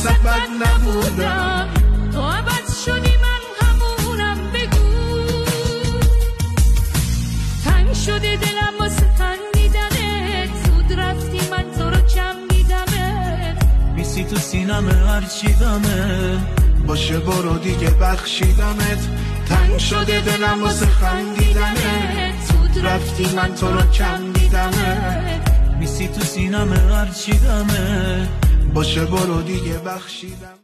واسه بد نبودم. تو عوض شدی من همونم بگو. تنگ شده دلم واسه خندیدنت، زود رفتی من تو رو کم دیدمت. میسی تو سینم هرچی دمه، باشه برو دیگه بخشیدمت. تنگ شده دلم واسه خندیدنت، زود رفتی من تو رو کم دیدمت. میسی تو سینم هرچی دمه، باشه برو دیگه بخشیدم.